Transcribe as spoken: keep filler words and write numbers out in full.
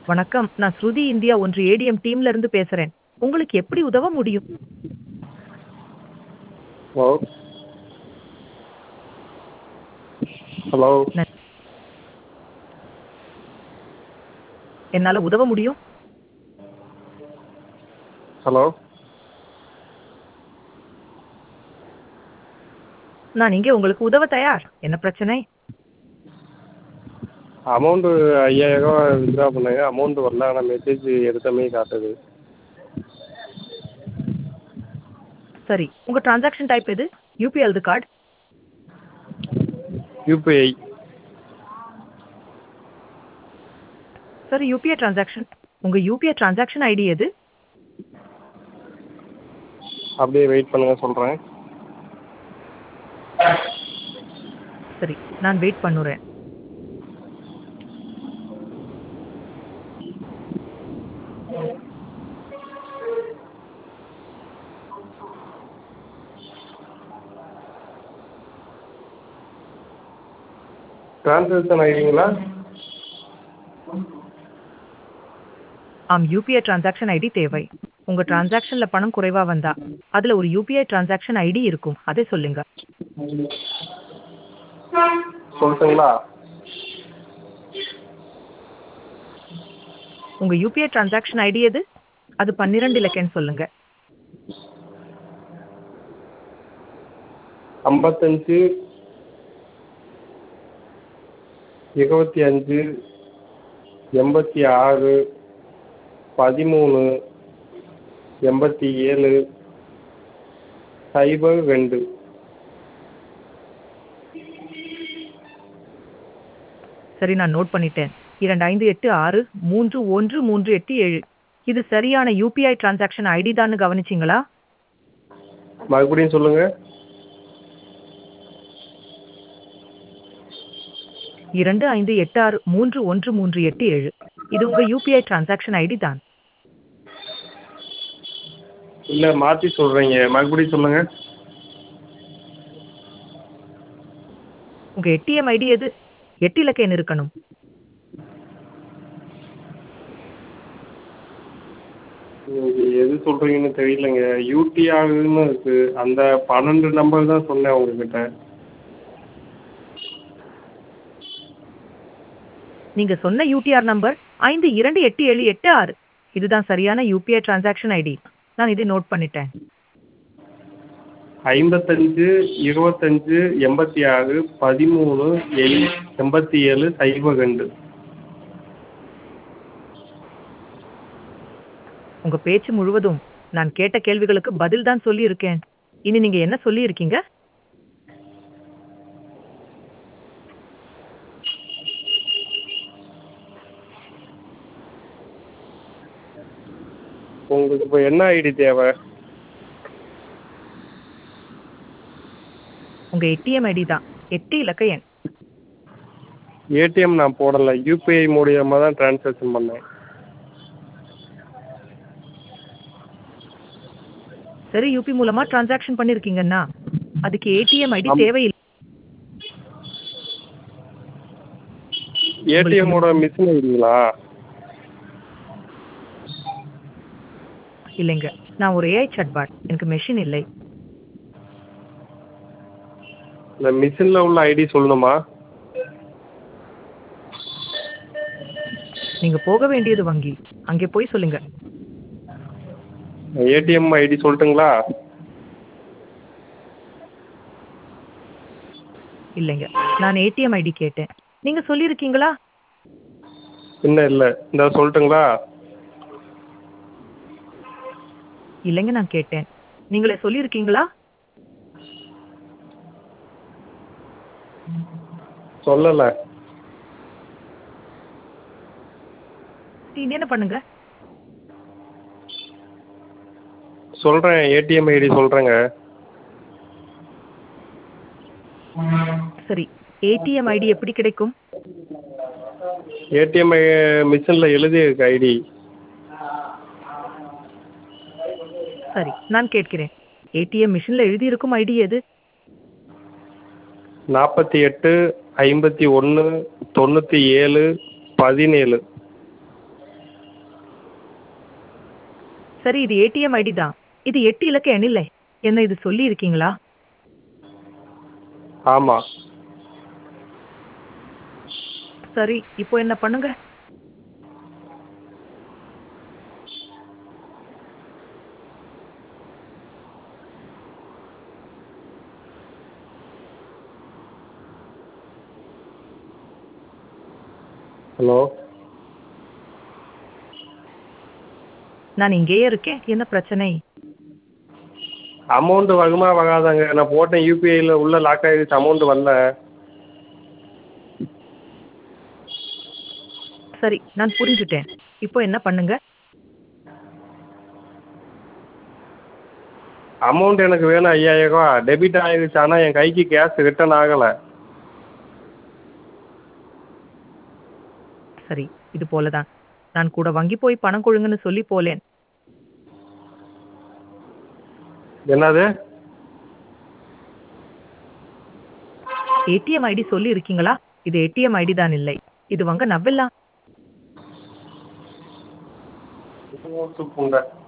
வணக்கம். நான் ஸ்ருதி இந்தியா ஒன்று ஏடிஎம் டீம்ல இருந்து பேசுறேன். உங்களுக்கு எப்படி உதவ முடியும்? ஹலோ ஹலோ ந என்னால உதவ முடியும். ஹலோ நான் இங்கே உங்களுக்கு உதவ தயார். என்ன பிரச்சனை? அமௌண்ட்டு ஐயாயிரம் ரூபா வித்ட்ரா பண்ணேங்க. அமௌண்ட் வரல. ஆனால் மெசேஜ் எடுத்த மாரி காட்டுது. சரி. உங்க டிரான்சாக்ஷன் டைப் எது? யுபிஐ அல்லது கார்ட்? யூபிஐ. சரி, யுபிஐ டிரான்சாக்ஷன். உங்க யுபிஐ டிரான்சாக்ஷன் ஐடி எது? அப்படியே வெயிட் பண்ணுங்க, சொல்கிறேன். சரி, நான் வெயிட் பண்ணுறேன். ட்ரான்சாக்ஷன் ஐடிங்களா? ஆம், யுபிஐ டிரான்சாக்ஷன் ஐடி தேவை. உங்க டிரான்சாக்ஷன்ல பணம் குறைவா வந்தா அதுல ஒரு யுபிஐ டிரான்சாக்ஷன் ஐடி இருக்கும். அதை சொல்லுங்க. சொல்லட்டுங்களா? உங்க யுபிஐ டிரான்சாக்ஷன் ஐடி எது? அது பன்னிரண்டு இலக்கன்னு சொல்லுங்க. ஐம்பத்தஞ்சு இருபத்தி அஞ்சு எண்பத்தி ஆறு பதிமூணு எண்பத்தி ஏழு சைபர் ரெண்டு. சரி, நான் நோட் பண்ணிட்டேன். இரண்டு ஐந்து எட்டு ஆறு மூன்று ஒன்று மூன்று எட்டு ஏழு. இது சரியான யுபிஐ டிரான்சாக்ஷன் ஐடி தான்னு கவனிச்சிங்களா? மறுபடியும் சொல்லுங்கள். இரண்டு ஐந்து எட்டு ஆறு மூன்று ஒன்று மூன்று எட்டு ஏழு. இது உங்க யுபிஐ டிரான்சாக்ஷன் ஐடி தான். இல்லை, மாற்றி சொல்கிறீங்க. மறுபடியும் சொல்லுங்கள். உங்க ஏடிஎம் ஐடி எது? எட்டு இலக்க எண் இருக்கணும். நீங்கள் எது சொல்கிறீங்கன்னு தெரியலங்க. யூடிஆர்னு இருக்குது. அந்த பன்னெண்டு நம்பர் தான் சொன்னேன் உங்ககிட்ட. நீங்க சொன்ன யூடிஆர் நம்பர் ஐந்து இரண்டு எட்டு ஏழு எட்டு ஆறு. இதுதான் சரியான யுபிஐ டிரான்சாக்ஷன் ஐடி. நான் இதை நோட் பண்ணிட்டேன். ஐம்பத்தஞ்சு இருபத்தஞ்சு எண்பத்தி ஆறு பதிமூணு எண் எண்பத்தி ஏழு சைபர் ரெண்டு. உங்க பேச்சு முழுவதும் நான் கேட்ட கேள்விகளுக்கு பதில் தான் சொல்லி இருக்கேன். இனி நீங்க என்ன சொல்லி இருக்கீங்க? உங்களுக்கு இப்போ என்ன ஐடி தேவை? உங்க ஏடிஎம் ஐடி தான். எட்டு இலக்க எண். ஏடிஎம் நான் போடலை. யூபிஐ மூலியமாக தான் ட்ரான்சாக்ஷன் பண்ணேன். சரி, யூபி மூலமா டிரான்சாக்ஷன் பண்ணிருக்கீங்கன்னா அதுக்கு ஏடிஎம் ஐடி ஆம். தேவையில்லை. ஏடிஎம்மோட மிஷின் ஐடிங்களா? இல்லைங்க, நான் ஒரு ஏஐ சாட்பாட். எனக்கு மெஷின் இல்லை. இந்த மிஷினில் உள்ள ஐடி சொல்லணுமா? நீங்க போக வேண்டியது வங்கி. அங்கே போய் சொல்லுங்க. ஏடிஎம் ஐடி சொல்லட்டுங்களா? இல்லைங்க, நான் ஏடிஎம் ஐடி கேட்டேன். நீங்க சொல்லியிருக்கீங்களா? இன்னும் இல்லை. இந்த சொல்லட்டுங்களா? இல்லைங்க, நான் கேட்டேன். நீங்களே சொல்லியிருக்கீங்களா? சொல்லலை. நீங்க என்ன பண்ணுங்க? சொல்கிறேன். ஏடிஎம் ஐடி சொல்கிறேங்க. சரி, ஏடிஎம் ஐடி எப்படி கிடைக்கும்? ஏடிஎம் மிஷினில் எழுதியிருக்கு ஐடி. சரி, நான் கேட்கிறேன். ஏடிஎம் மிஷின்ல எழுதி இருக்கும் ஐடி எது? நாற்பத்தி எட்டு ஐம்பத்தி ஒன்று தொண்ணூற்றி ஏழு பதினேழு. சரி, இது ஏடிஎம் ஐடி தான். இது எட்டு இலக்க எண் இல்லை. என்ன இது சொல்லி இருக்கீங்களா? ஆமா. சரி, இப்போ என்ன பண்ணுங்க? ஹலோ? நான் இங்கேயே இருக்கேன். என்ன பிரச்சனை? அமௌண்ட் வருமா வராதாங்க? நான் போட்டேன் யூபிஐல உள்ள லாக் ஆயிடுச்சு. அமௌண்ட் வரல. சரி, நான் புரிஞ்சுட்டேன். இப்போ என்ன பண்ணுங்க? அமௌண்ட் எனக்கு வேணும் ஐயாயிரம் ரூபா. டெபிட் ஆயிடுச்சு. ஆனா என் கைக்கு கேஷ் ரிட்டர்ன் ஆகல. சரி, இது போல தான். நான் கூட வங்கி போய் பணம் கொடுங்கன்னு சொல்லி போலேன். என்னது? ஏடிஎம் ஐடி சொல்லி இருக்கீங்களா? இது ஏடிஎம் ஐடி தான் இல்லை. இது வங்க நவ்வெல்லாம். புண்டை